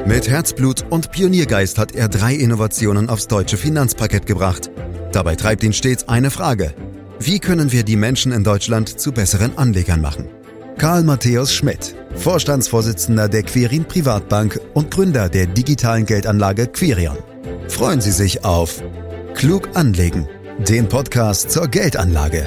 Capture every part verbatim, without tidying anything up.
Mit Herzblut und Pioniergeist hat er drei Innovationen aufs deutsche Finanzparkett gebracht. Dabei treibt ihn stets eine Frage: Wie können wir die Menschen in Deutschland zu besseren Anlegern machen? Karl Matthäus Schmidt, Vorstandsvorsitzender der Quirin Privatbank und Gründer der digitalen Geldanlage Quirion. Freuen Sie sich auf Klug anlegen, den Podcast zur Geldanlage.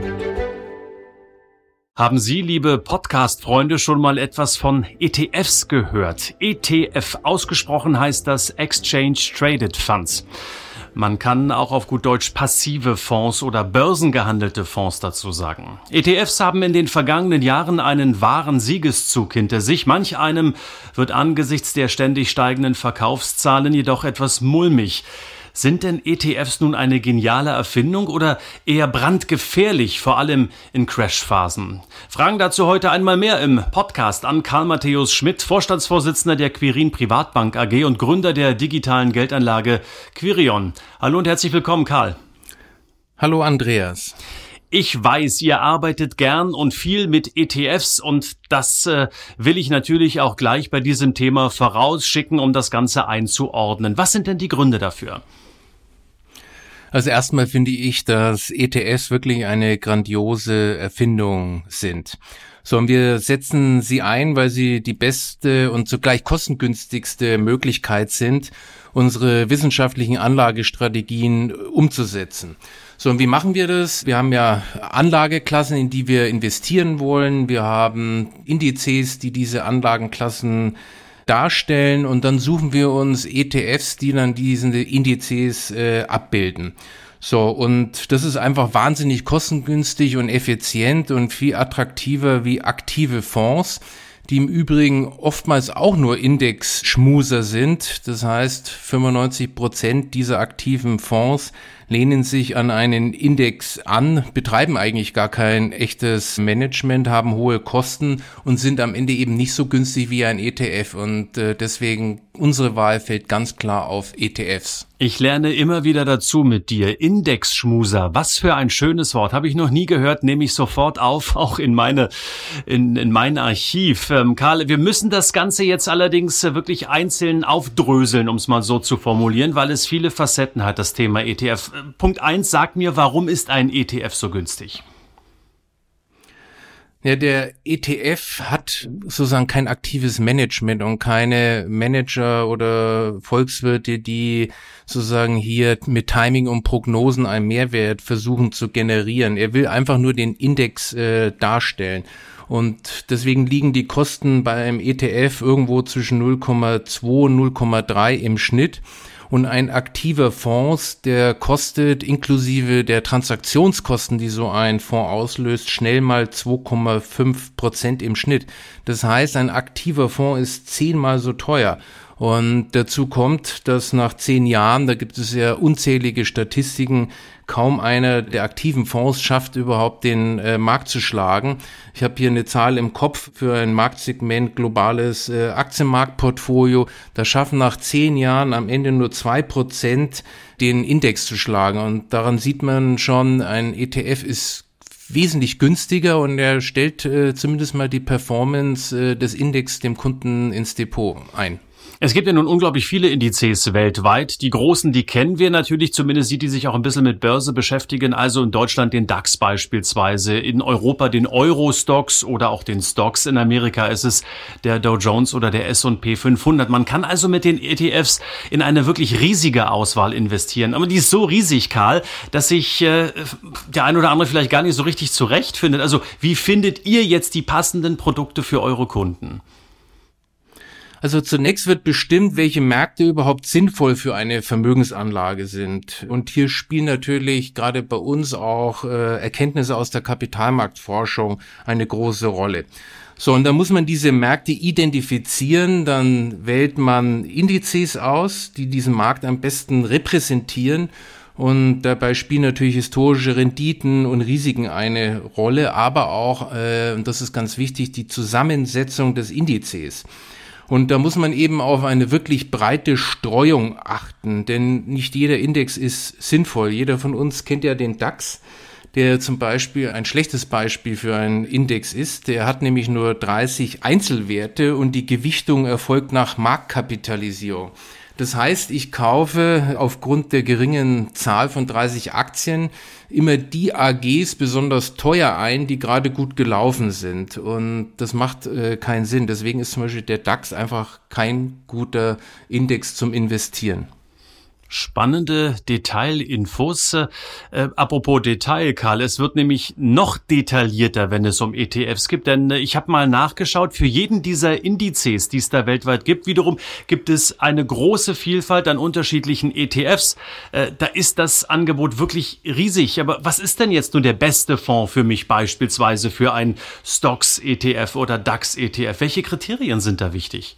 Haben Sie, liebe Podcast-Freunde, schon mal etwas von E T Fs gehört? E T F, ausgesprochen heißt das Exchange Traded Funds. Man kann auch auf gut Deutsch passive Fonds oder börsengehandelte Fonds dazu sagen. E T Fs haben in den vergangenen Jahren einen wahren Siegeszug hinter sich. Manch einem wird angesichts der ständig steigenden Verkaufszahlen jedoch etwas mulmig. Sind denn E T Fs nun eine geniale Erfindung oder eher brandgefährlich, vor allem in Crashphasen? Fragen dazu heute einmal mehr im Podcast an Karl Matthäus Schmidt, Vorstandsvorsitzender der Quirin Privatbank A G und Gründer der digitalen Geldanlage Quirion. Hallo und herzlich willkommen, Karl. Hallo, Andreas. Ich weiß, ihr arbeitet gern und viel mit E T Fs und das äh, will ich natürlich auch gleich bei diesem Thema vorausschicken, um das Ganze einzuordnen. Was sind denn die Gründe dafür? Also erstmal finde ich, dass E T Fs wirklich eine grandiose Erfindung sind. So, und wir setzen sie ein, weil sie die beste und zugleich kostengünstigste Möglichkeit sind, unsere wissenschaftlichen Anlagestrategien umzusetzen. So, und wie machen wir das? Wir haben ja Anlageklassen, in die wir investieren wollen. Wir haben Indizes, die diese Anlagenklassen darstellen, und dann suchen wir uns E T Fs, die dann diese Indizes äh, abbilden. So, und das ist einfach wahnsinnig kostengünstig und effizient und viel attraktiver wie aktive Fonds, die im Übrigen oftmals auch nur Index-Schmuser sind. Das heißt, fünfundneunzig Prozent dieser aktiven Fonds lehnen sich an einen Index an, betreiben eigentlich gar kein echtes Management, haben hohe Kosten und sind am Ende eben nicht so günstig wie ein E T F. Und äh, deswegen unsere Wahl fällt ganz klar auf E T Fs. Ich lerne immer wieder dazu mit dir. Index-Schmuser, was für ein schönes Wort. Habe ich noch nie gehört, nehme ich sofort auf, auch in meine in, in mein Archiv. Ähm, Karl, wir müssen das Ganze jetzt allerdings äh, wirklich einzeln aufdröseln, um es mal so zu formulieren, weil es viele Facetten hat, das Thema E T F. Punkt eins, sag mir, warum ist ein E T F so günstig? Ja, der E T F hat sozusagen kein aktives Management und keine Manager oder Volkswirte, die sozusagen hier mit Timing und Prognosen einen Mehrwert versuchen zu generieren. Er will einfach nur den Index äh, darstellen. Und deswegen liegen die Kosten beim E T F irgendwo zwischen null Komma zwei und null Komma drei im Schnitt. Und ein aktiver Fonds, der kostet inklusive der Transaktionskosten, die so ein Fonds auslöst, schnell mal zwei Komma fünf Prozent im Schnitt. Das heißt, ein aktiver Fonds ist zehnmal so teuer. Und dazu kommt, dass nach zehn Jahren, da gibt es ja unzählige Statistiken, kaum einer der aktiven Fonds schafft überhaupt den äh, Markt zu schlagen. Ich habe hier eine Zahl im Kopf für ein Marktsegment globales äh, Aktienmarktportfolio. Da schaffen nach zehn Jahren am Ende nur zwei Prozent den Index zu schlagen. Und daran sieht man schon, ein E T F ist wesentlich günstiger und er stellt äh, zumindest mal die Performance äh, des Index dem Kunden ins Depot ein. Es gibt ja nun unglaublich viele Indizes weltweit. Die großen, die kennen wir natürlich, zumindest die, die sich auch ein bisschen mit Börse beschäftigen. Also in Deutschland den DAX beispielsweise, in Europa den Euro-Stocks oder auch den Stocks. In Amerika ist es der Dow Jones oder der S und P fünfhundert. Man kann also mit den E T Fs in eine wirklich riesige Auswahl investieren. Aber die ist so riesig, Karl, dass sich äh, der ein oder andere vielleicht gar nicht so richtig zurechtfindet. Also wie findet ihr jetzt die passenden Produkte für eure Kunden? Also zunächst wird bestimmt, welche Märkte überhaupt sinnvoll für eine Vermögensanlage sind. Und hier spielen natürlich gerade bei uns auch äh, Erkenntnisse aus der Kapitalmarktforschung eine große Rolle. So, und da muss man diese Märkte identifizieren, dann wählt man Indizes aus, die diesen Markt am besten repräsentieren. Und dabei spielen natürlich historische Renditen und Risiken eine Rolle, aber auch, äh, und das ist ganz wichtig, die Zusammensetzung des Indizes. Und da muss man eben auf eine wirklich breite Streuung achten, denn nicht jeder Index ist sinnvoll. Jeder von uns kennt ja den DAX. der zum Beispiel ein schlechtes Beispiel für einen Index ist. Der hat nämlich nur dreißig Einzelwerte und die Gewichtung erfolgt nach Marktkapitalisierung. Das heißt, ich kaufe aufgrund der geringen Zahl von dreißig Aktien immer die A Gs besonders teuer ein, die gerade gut gelaufen sind. Und das macht äh, keinen Sinn. Deswegen ist zum Beispiel der DAX einfach kein guter Index zum Investieren. Spannende Detailinfos. Äh, apropos Detail, Karl, es wird nämlich noch detaillierter, wenn es um E T Fs gibt, denn äh, ich habe mal nachgeschaut, für jeden dieser Indizes, die es da weltweit gibt, wiederum gibt es eine große Vielfalt an unterschiedlichen E T Fs. Äh, da ist das Angebot wirklich riesig. Aber was ist denn jetzt nun der beste Fonds für mich beispielsweise für ein Stocks-E T F oder DAX-E T F? Welche Kriterien sind da wichtig?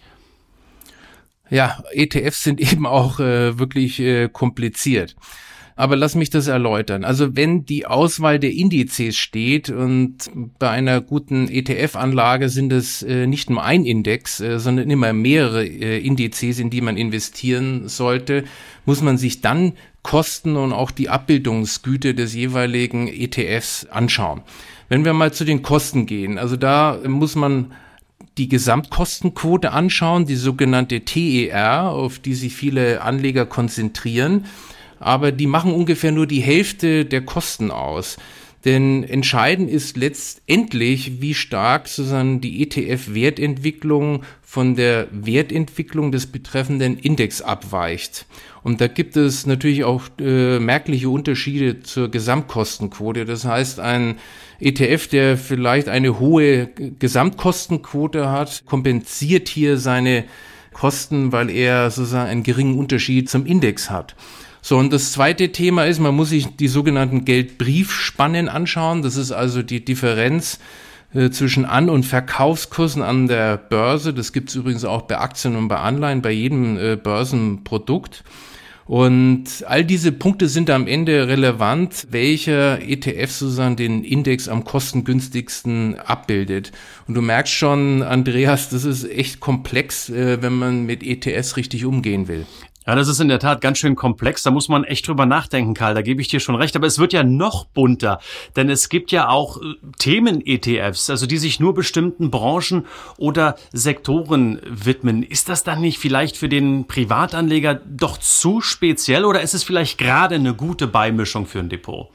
Ja, E T Fs sind eben auch äh, wirklich äh, kompliziert. Aber lass mich das erläutern. Also wenn die Auswahl der Indizes steht und bei einer guten E T F-Anlage sind es äh, nicht nur ein Index, äh, sondern immer mehrere äh, Indizes, in die man investieren sollte, muss man sich dann Kosten und auch die Abbildungsgüte des jeweiligen E T Fs anschauen. Wenn wir mal zu den Kosten gehen, also da muss man die Gesamtkostenquote anschauen, die sogenannte T E R, auf die sich viele Anleger konzentrieren, aber die machen ungefähr nur die Hälfte der Kosten aus. Denn entscheidend ist letztendlich, wie stark sozusagen die E T F-Wertentwicklung von der Wertentwicklung des betreffenden Index abweicht. Und da gibt es natürlich auch äh, merkliche Unterschiede zur Gesamtkostenquote. Das heißt, ein E T F, der vielleicht eine hohe Gesamtkostenquote hat, kompensiert hier seine Kosten, weil er sozusagen einen geringen Unterschied zum Index hat. So, und das zweite Thema ist, man muss sich die sogenannten Geldbriefspannen anschauen. Das ist also die Differenz äh, zwischen An- und Verkaufskursen an der Börse. Das gibt es übrigens auch bei Aktien und bei Anleihen, bei jedem äh, Börsenprodukt. Und all diese Punkte sind am Ende relevant, welcher E T F sozusagen den Index am kostengünstigsten abbildet. Und du merkst schon, Andreas, das ist echt komplex, äh, wenn man mit E T Fs richtig umgehen will. Ja, das ist in der Tat ganz schön komplex. Da muss man echt drüber nachdenken, Karl. Da gebe ich dir schon recht. Aber es wird ja noch bunter. Denn es gibt ja auch Themen-E T Fs, also die sich nur bestimmten Branchen oder Sektoren widmen. Ist das dann nicht vielleicht für den Privatanleger doch zu speziell oder ist es vielleicht gerade eine gute Beimischung für ein Depot?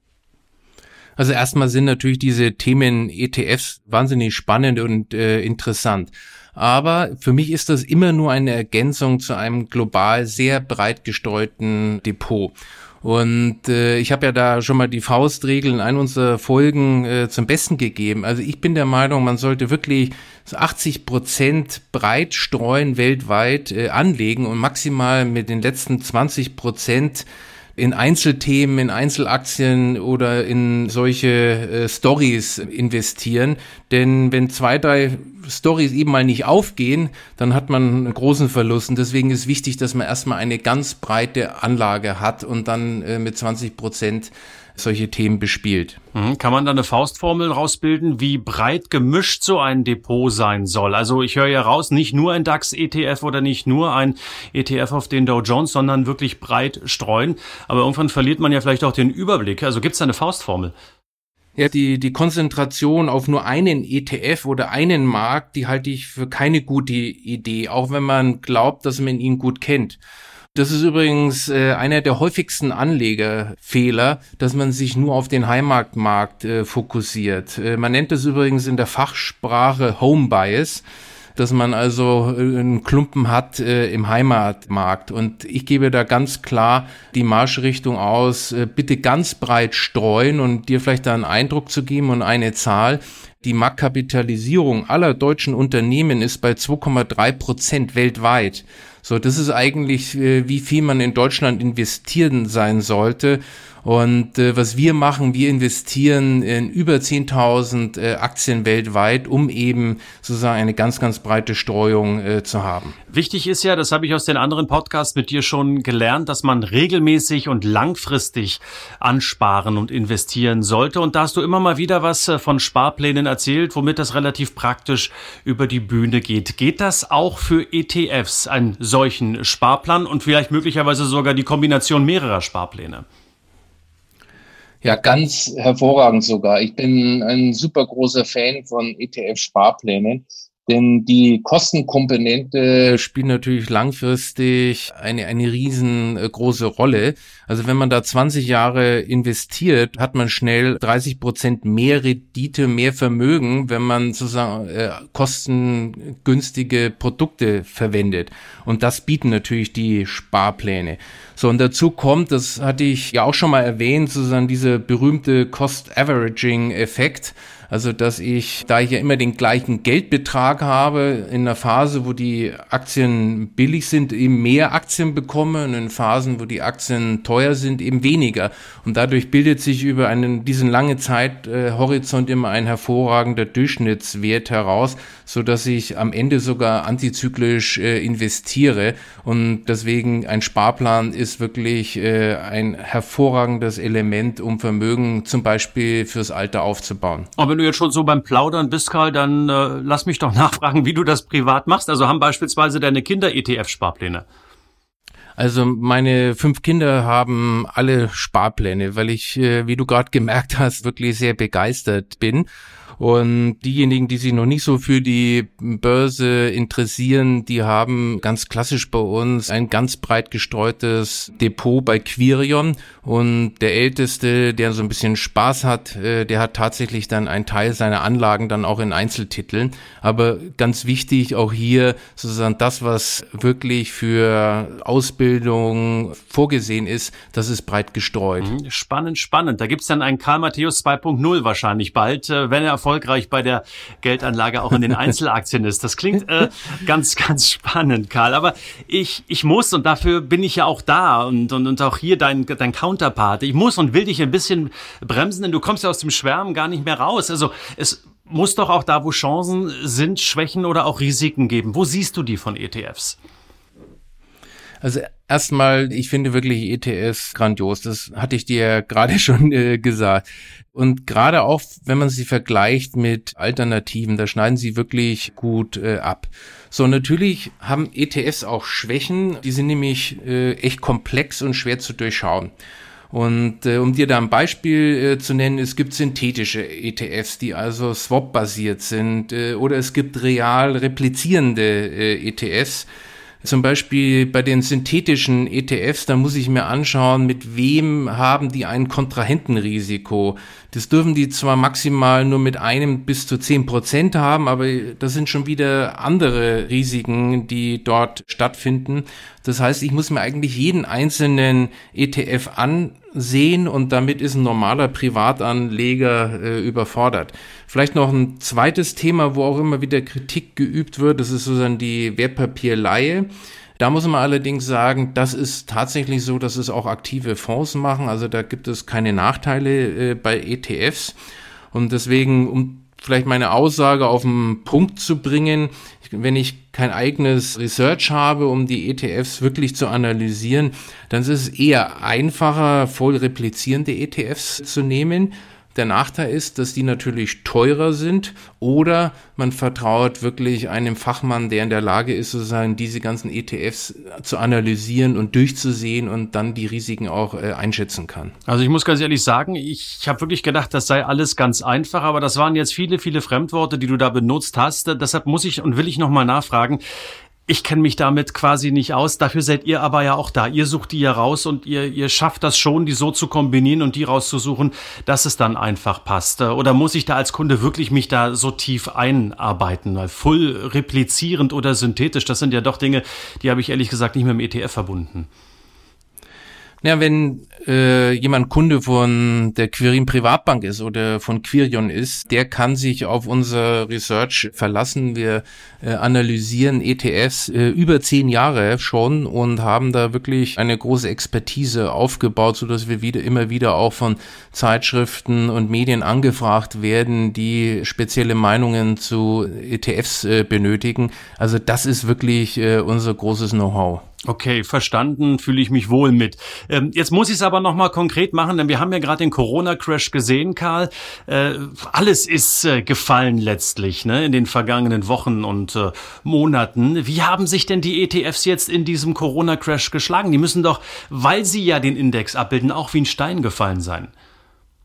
Also erstmal sind natürlich diese Themen-E T Fs wahnsinnig spannend und äh, interessant. Aber für mich ist das immer nur eine Ergänzung zu einem global sehr breit gestreuten Depot. Und äh, ich habe ja da schon mal die Faustregel in einer unserer Folgen äh, zum Besten gegeben. Also ich bin der Meinung, man sollte wirklich so achtzig Prozent breit streuen weltweit äh, anlegen und maximal mit den letzten zwanzig Prozent in Einzelthemen, in Einzelaktien oder in solche äh, Stories investieren. Denn wenn zwei, drei Stories eben mal nicht aufgehen, dann hat man einen großen Verlust. Und deswegen ist wichtig, dass man erstmal eine ganz breite Anlage hat und dann äh, mit zwanzig Prozent solche Themen bespielt. Mhm. Kann man da eine Faustformel rausbilden, wie breit gemischt so ein Depot sein soll? Also ich höre ja raus, nicht nur ein DAX-E T F oder nicht nur ein E T F auf den Dow Jones, sondern wirklich breit streuen. Aber irgendwann verliert man ja vielleicht auch den Überblick. Also gibt es da eine Faustformel? Ja, die, die Konzentration auf nur einen E T F oder einen Markt, die halte ich für keine gute Idee, auch wenn man glaubt, dass man ihn gut kennt. Das ist übrigens äh, einer der häufigsten Anlegerfehler, dass man sich nur auf den Heimatmarkt äh, fokussiert. Äh, man nennt das übrigens in der Fachsprache Home Bias, dass man also äh, einen Klumpen hat äh, im Heimatmarkt. Und ich gebe da ganz klar die Marschrichtung aus, äh, bitte ganz breit streuen und dir vielleicht da einen Eindruck zu geben und eine Zahl. Die Marktkapitalisierung aller deutschen Unternehmen ist bei zwei Komma drei Prozent weltweit. So, das ist eigentlich, äh, wie viel man in Deutschland investieren sein sollte. Und äh, was wir machen, wir investieren in über zehntausend äh, Aktien weltweit, um eben sozusagen eine ganz, ganz breite Streuung äh, zu haben. Wichtig ist ja, das habe ich aus den anderen Podcasts mit dir schon gelernt, dass man regelmäßig und langfristig ansparen und investieren sollte. Und da hast du immer mal wieder was von Sparplänen erzählt, womit das relativ praktisch über die Bühne geht. Geht das auch für E T Fs, einen solchen Sparplan und vielleicht möglicherweise sogar die Kombination mehrerer Sparpläne? Ja, ganz hervorragend sogar. Ich bin ein super großer Fan von E T F-Sparplänen. Denn die Kostenkomponente spielt natürlich langfristig eine, eine riesengroße Rolle. Also wenn man da zwanzig Jahre investiert, hat man schnell dreißig Prozent mehr Rendite, mehr Vermögen, wenn man sozusagen äh, kostengünstige Produkte verwendet. Und das bieten natürlich die Sparpläne. So, und dazu kommt, das hatte ich ja auch schon mal erwähnt, sozusagen dieser berühmte Cost-Averaging-Effekt. Also, dass ich, da ich ja immer den gleichen Geldbetrag habe, in einer Phase, wo die Aktien billig sind, eben mehr Aktien bekomme und in Phasen, wo die Aktien teuer sind, eben weniger. Und dadurch bildet sich über einen, diesen langen Zeithorizont immer ein hervorragender Durchschnittswert heraus, so dass ich am Ende sogar antizyklisch äh, investiere. Und deswegen ein Sparplan ist wirklich äh, ein hervorragendes Element, um Vermögen zum Beispiel fürs Alter aufzubauen. Aber wenn du jetzt schon so beim Plaudern bist, Karl, dann äh, lass mich doch nachfragen, wie du das privat machst. Also haben beispielsweise deine Kinder E T F-Sparpläne? Also meine fünf Kinder haben alle Sparpläne, weil ich, äh, wie du gerade gemerkt hast, wirklich sehr begeistert bin. Und diejenigen, die sich noch nicht so für die Börse interessieren, die haben ganz klassisch bei uns ein ganz breit gestreutes Depot bei Quirion. Und der Älteste, der so ein bisschen Spaß hat, der hat tatsächlich dann einen Teil seiner Anlagen dann auch in Einzeltiteln. Aber ganz wichtig auch hier sozusagen das, was wirklich für Ausbildung vorgesehen ist, das ist breit gestreut. Spannend, spannend. Da gibt's dann einen Karl Matthäus zwei Punkt null wahrscheinlich bald, wenn er erfolgreich bei der Geldanlage auch in den Einzelaktien ist. Das klingt äh, ganz, ganz spannend, Karl. Aber ich ich muss, und dafür bin ich ja auch da und und, und auch hier dein, dein Counterpart, ich muss und will dich ein bisschen bremsen, denn du kommst ja aus dem Schwärmen gar nicht mehr raus. Also es muss doch auch da, wo Chancen sind, Schwächen oder auch Risiken geben. Wo siehst du die von E T Fs? Also erstmal, ich finde wirklich E T Fs grandios. Das hatte ich dir gerade schon äh, gesagt. Und gerade auch, wenn man sie vergleicht mit Alternativen, da schneiden sie wirklich gut äh, ab. So, natürlich haben E T Fs auch Schwächen. Die sind nämlich äh, echt komplex und schwer zu durchschauen. Und äh, um dir da ein Beispiel äh, zu nennen, es gibt synthetische E T Fs, die also Swap-basiert sind. Äh, oder es gibt real replizierende äh, E T Fs. Zum Beispiel bei den synthetischen E T Fs, da muss ich mir anschauen, mit wem haben die ein Kontrahentenrisiko. Das dürfen die zwar maximal nur mit einem bis zu zehn Prozent haben, aber das sind schon wieder andere Risiken, die dort stattfinden. Das heißt, ich muss mir eigentlich jeden einzelnen E T F ansehen und damit ist ein normaler Privatanleger äh, überfordert. Vielleicht noch ein zweites Thema, wo auch immer wieder Kritik geübt wird, das ist sozusagen die Wertpapierleihe. Da muss man allerdings sagen, das ist tatsächlich so, dass es auch aktive Fonds machen. Also da gibt es keine Nachteile äh, bei E T Fs. Und deswegen, um vielleicht meine Aussage auf den Punkt zu bringen, wenn ich kein eigenes Research habe, um die E T Fs wirklich zu analysieren, dann ist es eher einfacher, voll replizierende E T Fs zu nehmen. Der Nachteil ist, dass die natürlich teurer sind oder man vertraut wirklich einem Fachmann, der in der Lage ist, sozusagen diese ganzen E T Fs zu analysieren und durchzusehen und dann die Risiken auch äh, einschätzen kann. Also ich muss ganz ehrlich sagen, ich habe wirklich gedacht, das sei alles ganz einfach, aber das waren jetzt viele, viele Fremdworte, die du da benutzt hast. Deshalb muss ich und will ich nochmal nachfragen. Ich kenne mich damit quasi nicht aus. Dafür seid ihr aber ja auch da. Ihr sucht die ja raus und ihr ihr schafft das schon, die so zu kombinieren und die rauszusuchen, dass es dann einfach passt. Oder muss ich da als Kunde wirklich mich da so tief einarbeiten? Weil voll replizierend oder synthetisch, das sind ja doch Dinge, die habe ich ehrlich gesagt nicht mit dem E T F verbunden. Ja, wenn äh, jemand Kunde von der Quirin Privatbank ist oder von Quirion ist, der kann sich auf unser Research verlassen. Wir äh, analysieren E T Fs äh, über zehn Jahre schon und haben da wirklich eine große Expertise aufgebaut, so dass wir wieder immer wieder auch von Zeitschriften und Medien angefragt werden, die spezielle Meinungen zu E T Fs äh, benötigen. Also das ist wirklich äh, unser großes Know-how. Okay, verstanden, fühle ich mich wohl mit. Ähm, jetzt muss ich es aber nochmal konkret machen, denn wir haben ja gerade den Corona-Crash gesehen, Karl. Äh, alles ist äh, gefallen letztlich, ne, in den vergangenen Wochen und äh, Monaten. Wie haben sich denn die E T Fs jetzt in diesem Corona-Crash geschlagen? Die müssen doch, weil sie ja den Index abbilden, auch wie ein Stein gefallen sein.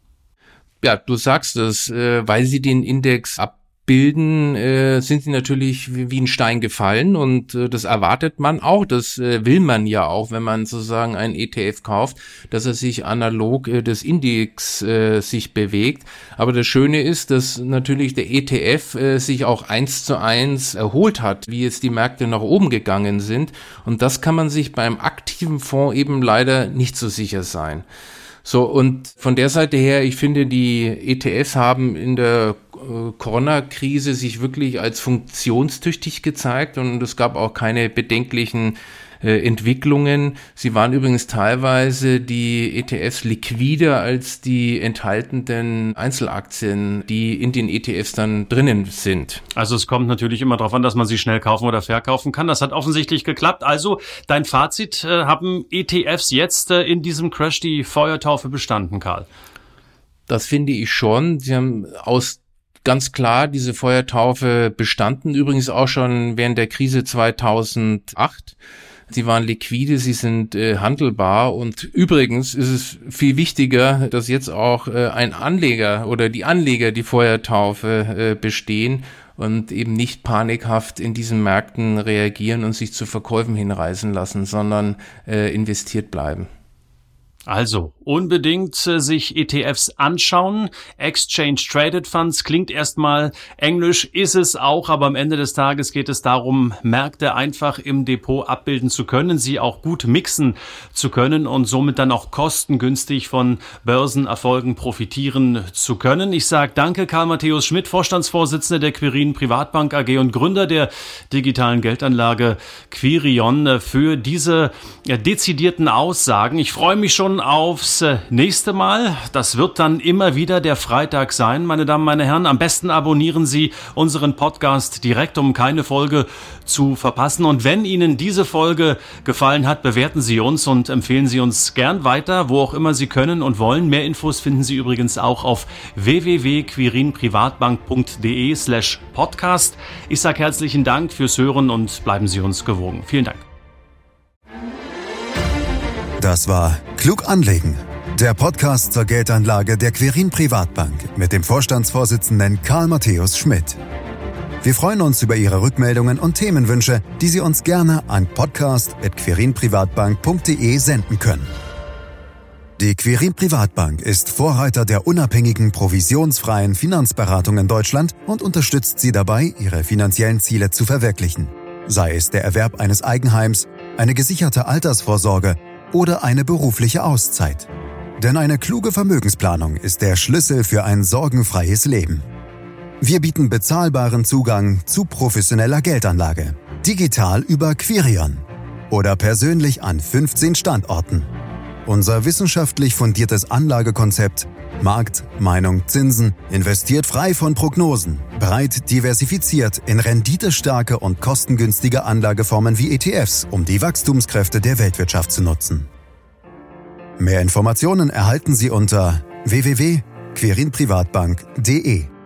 Ja, du sagst es, äh, weil sie den Index abbilden, äh, sind sie natürlich wie, wie ein Stein gefallen und äh, das erwartet man auch, das äh, will man ja auch, wenn man sozusagen einen E T F kauft, dass er sich analog äh, des Index äh, sich bewegt. Aber das Schöne ist, dass natürlich der E T F äh, sich auch eins zu eins erholt hat, wie jetzt die Märkte nach oben gegangen sind, und das kann man sich beim aktiven Fonds eben leider nicht so sicher sein. So, und von der Seite her, ich finde, die E T Fs haben in der äh, Corona-Krise sich wirklich als funktionstüchtig gezeigt und es gab auch keine bedenklichen äh, Entwicklungen. Sie waren übrigens teilweise die E T Fs liquider als die enthaltenen Einzelaktien, die in den E T Fs dann drinnen sind. Also es kommt natürlich immer darauf an, dass man sie schnell kaufen oder verkaufen kann. Das hat offensichtlich geklappt. Also dein Fazit, äh, haben E T Fs jetzt äh, in diesem Crash die Feuertaufe bestanden, Karl? Das finde ich schon. Sie haben aus ganz klar diese Feuertaufe bestanden. Übrigens auch schon während der Krise zweitausendacht. Sie waren liquide, sie sind äh, handelbar, und übrigens ist es viel wichtiger, dass jetzt auch äh, ein Anleger oder die Anleger die Feuertaufe äh, bestehen und eben nicht panikhaft in diesen Märkten reagieren und sich zu Verkäufen hinreißen lassen, sondern äh, investiert bleiben. Also unbedingt äh, sich E T Fs anschauen. Exchange Traded Funds klingt erstmal englisch, ist es auch, aber am Ende des Tages geht es darum, Märkte einfach im Depot abbilden zu können, sie auch gut mixen zu können und somit dann auch kostengünstig von Börsenerfolgen profitieren zu können. Ich sage danke, Karl Matthäus Schmidt, Vorstandsvorsitzender der Quirin Privatbank A G und Gründer der digitalen Geldanlage Quirion, für diese ja, dezidierten Aussagen. Ich freue mich schon aufs nächste Mal. Das wird dann immer wieder der Freitag sein, meine Damen, meine Herren. Am besten abonnieren Sie unseren Podcast direkt, um keine Folge zu verpassen. Und wenn Ihnen diese Folge gefallen hat, bewerten Sie uns und empfehlen Sie uns gern weiter, wo auch immer Sie können und wollen. Mehr Infos finden Sie übrigens auch auf w w w punkt quirinprivatbank punkt de slash podcast. Ich sage herzlichen Dank fürs Hören und bleiben Sie uns gewogen. Vielen Dank. Das war Klug anlegen, der Podcast zur Geldanlage der Quirin Privatbank mit dem Vorstandsvorsitzenden Karl Matthäus Schmidt. Wir freuen uns über Ihre Rückmeldungen und Themenwünsche, die Sie uns gerne an podcast at quirinprivatbank punkt de senden können. Die Quirin Privatbank ist Vorreiter der unabhängigen, provisionsfreien Finanzberatung in Deutschland und unterstützt Sie dabei, Ihre finanziellen Ziele zu verwirklichen. Sei es der Erwerb eines Eigenheims, eine gesicherte Altersvorsorge oder eine berufliche Auszeit. Denn eine kluge Vermögensplanung ist der Schlüssel für ein sorgenfreies Leben. Wir bieten bezahlbaren Zugang zu professioneller Geldanlage, digital über Quirion oder persönlich an fünfzehn Standorten. Unser wissenschaftlich fundiertes Anlagekonzept Markt, Meinung, Zinsen investiert frei von Prognosen, breit diversifiziert in renditestarke und kostengünstige Anlageformen wie E T Fs, um die Wachstumskräfte der Weltwirtschaft zu nutzen. Mehr Informationen erhalten Sie unter w w w punkt quirinprivatbank punkt de.